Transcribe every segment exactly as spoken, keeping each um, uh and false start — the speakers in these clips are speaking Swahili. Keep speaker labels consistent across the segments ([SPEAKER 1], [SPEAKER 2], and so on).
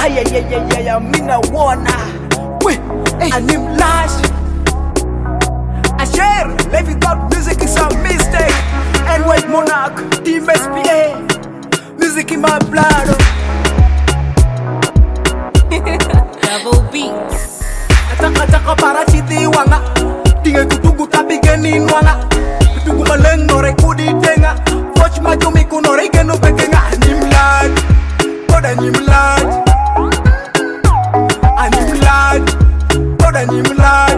[SPEAKER 1] Ay ay ay ay ay, mina wanna. Wait, and him lash. I share, life without music is a mistake. And white monarch, Team S P A. Music in my blood.
[SPEAKER 2] Double beats.
[SPEAKER 1] Ataka ataka para chiti wanga. Tinga kutugu tabigeni nwanga. Kutugu maleng nore kudi tenga. Watch majumi kunore genu bekenga. Nim lad, koda nim lad. Anim lad, koda nim lad.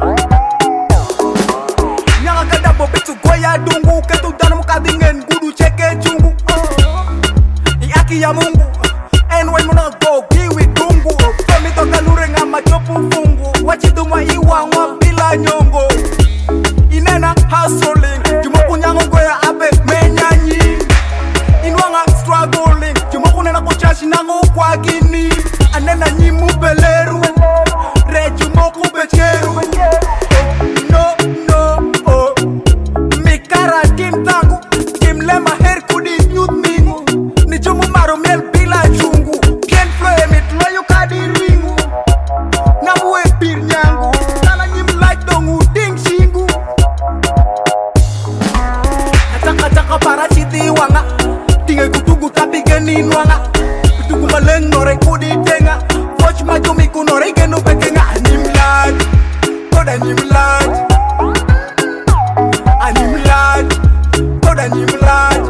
[SPEAKER 1] Nyanga kada bobetu goya dungu. Ketu danu kadingen gudu cheke chungu. Iaki ya mungu. And when muna go kiwi dungu. Femi toka lurenga machopu fungu. Wachiduma iwa ngwa bila nyongo. Inena hustling. Jumoku nyango goya abe menyanyi. Inwanga struggling. Jumoku nena kuchashi nango kwa gini. Anena nyimu beleru. Re jumoku becheru. No, no, oh. Mikara tim tangu. Tim lema her kudi youth mingu. Ni jumu maro miel bila chungu. Kien flow emit loyo kadiringu. Namwe bir nyangu. Tala nyim like dongu ding shingu. Ataka ataka para chiti wanga. Tinga kutugu tabigeni nwanga. Kutugu maleng nore kudi tenga. Watch majumi kunore genu bekenga. Nim lad, koda nim lad. Anim lad, koda nim lad.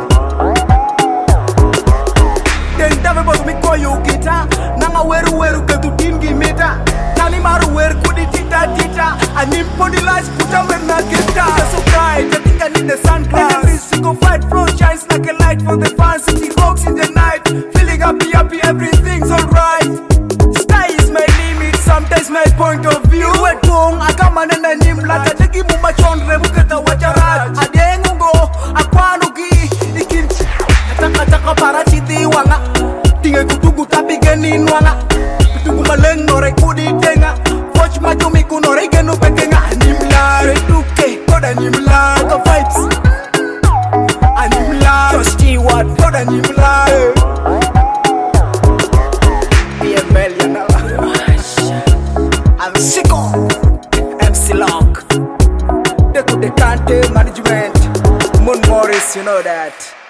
[SPEAKER 1] Den dave bos mi koyo kita. Nanga weru weru ketu dingi mita. Tani maru weru kudi tita tita. Anim podi lies kuta merna kita. So bright, I think I need the sunglass. Every single fight flow shines like a light for the fans. City hawks in the night. Feeling happy, happy, everything's alright. Sky is my limit, sometimes my point of view. At home, I come and I nim lata. Teki muma chon revu keta wajarat. Adengungo, akwanugi, ikinchi. Ataka ataka para chiti wanga. Tinga kutugu tabigeni nwanga. Kutugu maleng nore kudi tenga. Watch majumi kunore genu bekenga. Nim lad, reduke, koda nim lad. Koda vibes, anim lad. Just Stewart, koda nim lad. Be a millionaire. I'm sicko. M C Lock. They could they can't management. Moon Morris, you know that.